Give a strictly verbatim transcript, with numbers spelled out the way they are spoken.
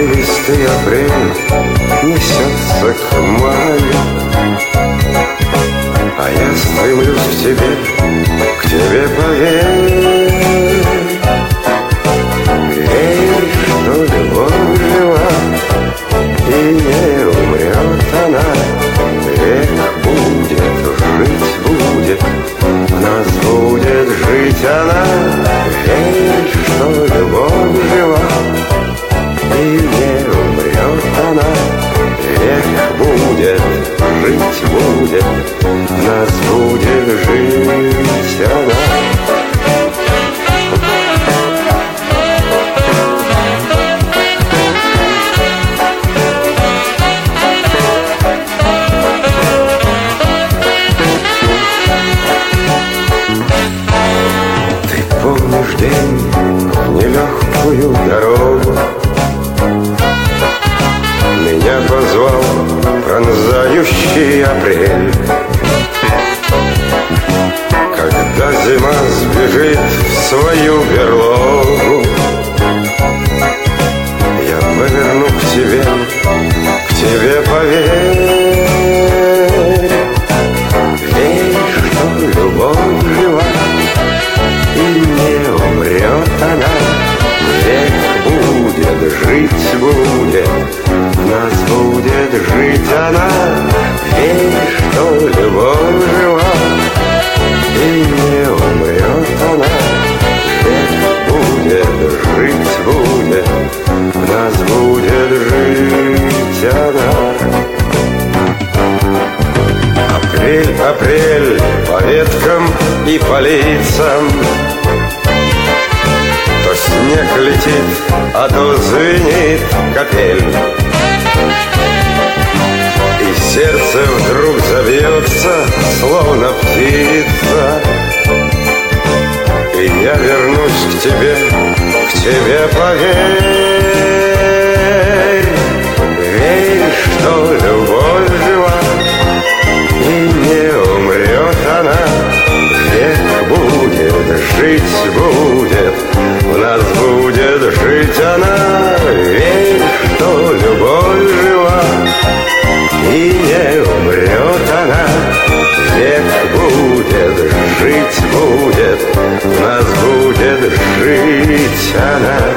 Порывистый апрель несется к маю, а я стремлюсь к тебе, к тебе, поверь. Верь, что любовь жива, и не умрет она. Век будет, жить будет, в нас будет жить она. Верь, что любовь жива, и не умрет она. Век будет, жить будет, в нас будет жить она. Помнишь день, нелегкую дорогу? Меня позвал пронзающий апрель. Когда зима сбежит в свою берлогу, я поверну к тебе, к тебе, поверь. Верь, что любовь жива, и не умрет она. Век будет, жить будет, в нас будет жить она. Верь, что любовь жива, и не умрет она. Век будет, жить будет, в нас будет жить она. Апрель, апрель, по веткам и по лицам, то снег летит, а то звенит капель. И сердце вдруг забьется, словно птица. И я вернусь к тебе, к тебе, поверь. Верь, что любовь жива, и не умрет она. Век будет, жить будет, в нас будет жить она. Верь, что любовь жива, и не умрет она. Век будет, жить будет, в нас будет жить она.